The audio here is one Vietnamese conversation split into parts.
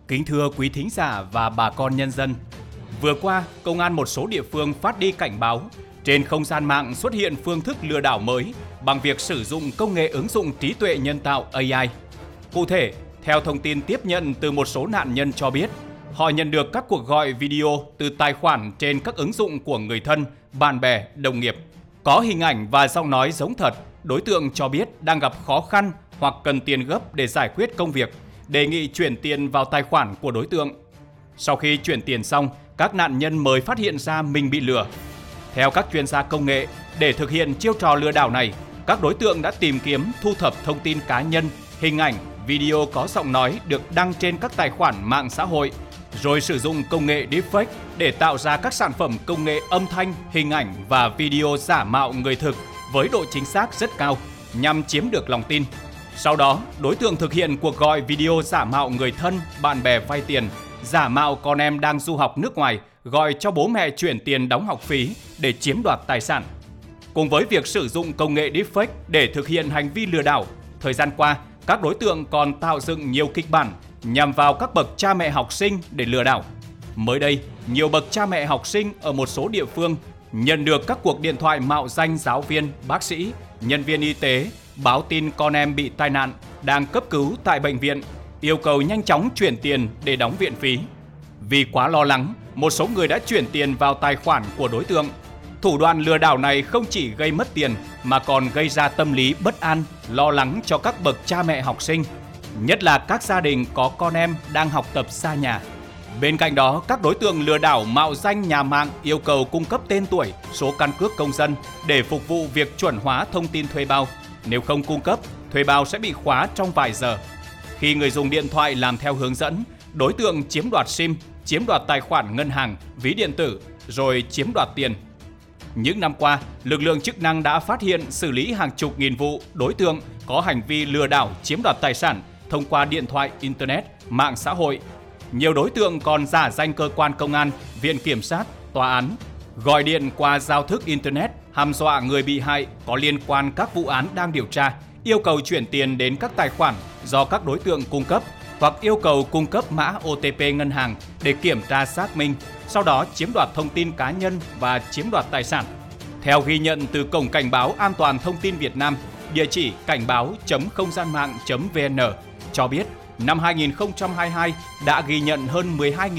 Kính thưa quý thính giả và bà con nhân dân, vừa qua, Công an một số địa phương phát đi cảnh báo trên không gian mạng xuất hiện phương thức lừa đảo mới bằng việc sử dụng công nghệ ứng dụng trí tuệ nhân tạo AI. Cụ thể, theo thông tin tiếp nhận từ một số nạn nhân cho biết, họ nhận được các cuộc gọi video từ tài khoản trên các ứng dụng của người thân, bạn bè, đồng nghiệp. Có hình ảnh và giọng nói giống thật, đối tượng cho biết đang gặp khó khăn hoặc cần tiền gấp để giải quyết công việc, đề nghị chuyển tiền vào tài khoản của đối tượng. Sau khi chuyển tiền xong, các nạn nhân mới phát hiện ra mình bị lừa. Theo các chuyên gia công nghệ, để thực hiện chiêu trò lừa đảo này, các đối tượng đã tìm kiếm thu thập thông tin cá nhân, hình ảnh, video có giọng nói được đăng trên các tài khoản mạng xã hội, rồi sử dụng công nghệ deepfake để tạo ra các sản phẩm công nghệ âm thanh, hình ảnh và video giả mạo người thực với độ chính xác rất cao nhằm chiếm được lòng tin. Sau đó, đối tượng thực hiện cuộc gọi video giả mạo người thân, bạn bè vay tiền, giả mạo con em đang du học nước ngoài, gọi cho bố mẹ chuyển tiền đóng học phí để chiếm đoạt tài sản. Cùng với việc sử dụng công nghệ deepfake để thực hiện hành vi lừa đảo, thời gian qua, các đối tượng còn tạo dựng nhiều kịch bản nhằm vào các bậc cha mẹ học sinh để lừa đảo. Mới đây, nhiều bậc cha mẹ học sinh ở một số địa phương nhận được các cuộc điện thoại mạo danh giáo viên, bác sĩ, nhân viên y tế báo tin con em bị tai nạn, đang cấp cứu tại bệnh viện, yêu cầu nhanh chóng chuyển tiền để đóng viện phí. Vì quá lo lắng, một số người đã chuyển tiền vào tài khoản của đối tượng. Thủ đoạn lừa đảo này không chỉ gây mất tiền mà còn gây ra tâm lý bất an, lo lắng cho các bậc cha mẹ học sinh, nhất là các gia đình có con em đang học tập xa nhà. Bên cạnh đó, các đối tượng lừa đảo mạo danh nhà mạng yêu cầu cung cấp tên tuổi, số căn cước công dân để phục vụ việc chuẩn hóa thông tin thuê bao. Nếu không cung cấp, thuê bao sẽ bị khóa trong vài giờ. Khi người dùng điện thoại làm theo hướng dẫn, đối tượng chiếm đoạt SIM, chiếm đoạt tài khoản ngân hàng, ví điện tử, rồi chiếm đoạt tiền. Những năm qua, lực lượng chức năng đã phát hiện xử lý hàng chục nghìn vụ đối tượng có hành vi lừa đảo chiếm đoạt tài sản thông qua điện thoại, internet, mạng xã hội. Nhiều đối tượng còn giả danh cơ quan công an, viện kiểm sát, tòa án, gọi điện qua giao thức internet, hăm dọa người bị hại có liên quan các vụ án đang điều tra, yêu cầu chuyển tiền đến các tài khoản do các đối tượng cung cấp hoặc yêu cầu cung cấp mã OTP ngân hàng để kiểm tra xác minh, sau đó chiếm đoạt thông tin cá nhân và chiếm đoạt tài sản. Theo ghi nhận từ Cổng Cảnh báo An toàn Thông tin Việt Nam, địa chỉ cảnh báo.khônggianmạng.vn cho biết, năm 2022 đã ghi nhận hơn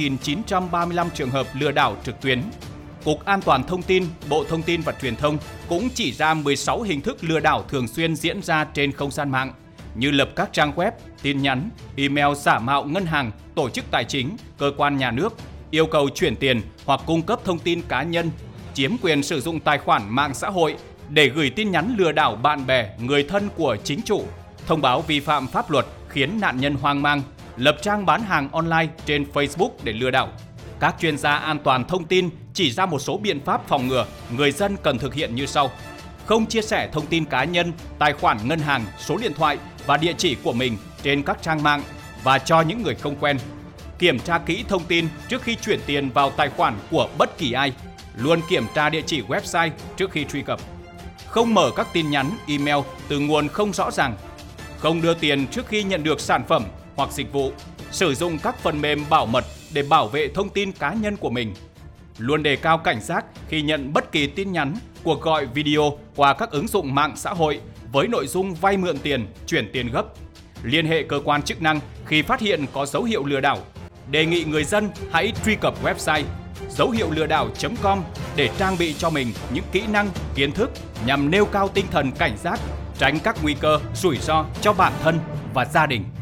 12.935 trường hợp lừa đảo trực tuyến. Cục An toàn Thông tin, Bộ Thông tin và Truyền thông cũng chỉ ra 16 hình thức lừa đảo thường xuyên diễn ra trên không gian mạng, như lập các trang web, tin nhắn, email giả mạo ngân hàng, tổ chức tài chính, cơ quan nhà nước, yêu cầu chuyển tiền hoặc cung cấp thông tin cá nhân, chiếm quyền sử dụng tài khoản mạng xã hội để gửi tin nhắn lừa đảo bạn bè, người thân của chính chủ, thông báo vi phạm pháp luật khiến nạn nhân hoang mang, lập trang bán hàng online trên Facebook để lừa đảo. Các chuyên gia an toàn thông tin chỉ ra một số biện pháp phòng ngừa người dân cần thực hiện như sau: không chia sẻ thông tin cá nhân, tài khoản ngân hàng, số điện thoại và địa chỉ của mình trên các trang mạng và cho những người không quen. Kiểm tra kỹ thông tin trước khi chuyển tiền vào tài khoản của bất kỳ ai. Luôn kiểm tra địa chỉ website trước khi truy cập. Không mở các tin nhắn, email từ nguồn không rõ ràng. Không đưa tiền trước khi nhận được sản phẩm hoặc dịch vụ. Sử dụng các phần mềm bảo mật để bảo vệ thông tin cá nhân của mình. Luôn đề cao cảnh giác khi nhận bất kỳ tin nhắn, cuộc gọi video qua các ứng dụng mạng xã hội với nội dung vay mượn tiền, chuyển tiền gấp. Liên hệ cơ quan chức năng khi phát hiện có dấu hiệu lừa đảo. Đề nghị người dân hãy truy cập website dấu hiệu lừa đảo.com để trang bị cho mình những kỹ năng, kiến thức nhằm nêu cao tinh thần cảnh giác, tránh các nguy cơ, rủi ro cho bản thân và gia đình.